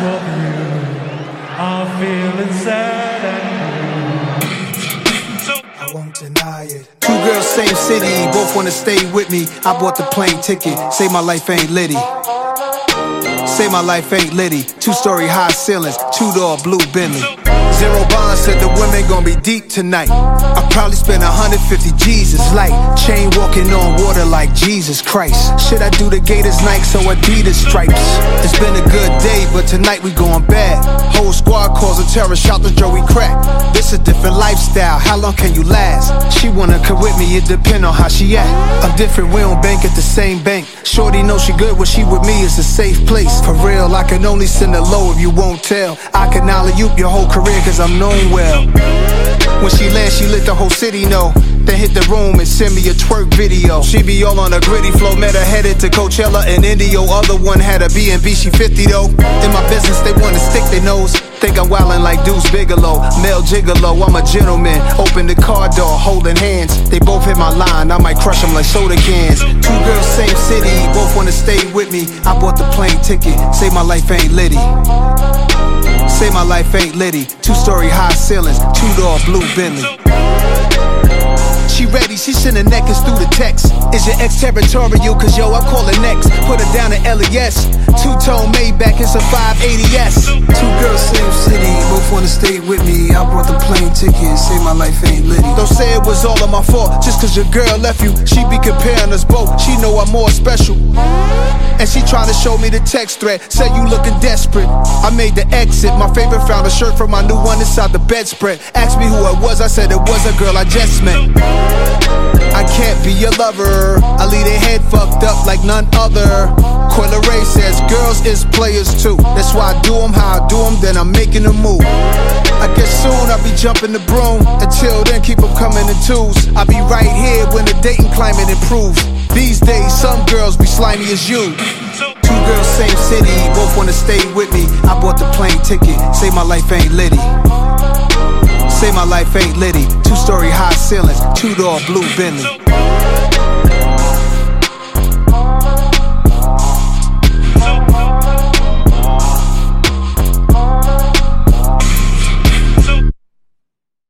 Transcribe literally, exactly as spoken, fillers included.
of you, I'm feeling sad and blue. I won't deny it. Two girls, same city, both wanna stay with me. I bought the plane ticket, say my life ain't litty. Say my life ain't litty. Two-story high ceilings, two-door blue Bentley. Zero Bond said the women gon' be deep tonight. I probably spent one hundred fifty Jesus light. Chain walking on water like Jesus Christ. Should I do the Gators Nikes or Adidas stripes? It's been a good day, but tonight we going bad. Whole squad calls a terror, shout to Joey Crack. This a different lifestyle, how long can you last? She wanna come with me, it depend on how she act. I'm different, we don't bank at the same bank. Shorty know she good, when she with me is a safe place. For real, I can only send a low if you won't tell. I can alley-oop your whole career cause I'm known well. When she lands, she let the whole city know. Then hit the room and send me a twerk video. She be all on a gritty flow, met her headed to Coachella and Indio. Other one had a B and B, she fifty though. In my business, they wanna stick their nose. Think I'm wildin' like Deuce Bigelow. Male gigolo, I'm a gentleman. Open the car door, holding hands. They both hit my line, I might crush them like soda cans. Two girls, same city, both wanna stay with me. I bought the plane ticket, say my life ain't litty. Say my life ain't litty. Two-story high ceilings, two-door blue Bentley. She ready, she sending necklace through the text. Is your ex-territorial? Cause yo, I'm calling next. Put her down to L E S. Two-tone Maybach, it's a five eighty S. Two girls, same city, both wanna stay with me. I bought the plane ticket, say my life ain't litty. Don't say it was all of my fault, just cause your girl left you. She be comparing us both, she know I'm more special. And she tryna show me the text thread, say you looking desperate. I made the exit, my favorite found a shirt from my new one inside the bedspread. Asked me who it was, I said it was a girl I just met. I can't be your lover, I leave their head fucked up like none other. Coyle Ray says girls is players too. That's why I do them how I do them, then I'm making a move. I guess soon I'll be jumping the broom. Until then keep them coming in twos. I'll be right here when the dating climate improves. These days some girls be slimy as you. Two girls, same city, both wanna stay with me. I bought the plane ticket, say my life ain't litty. Say my life ain't litty. Two-story high ceilings, two-door blue Bentley.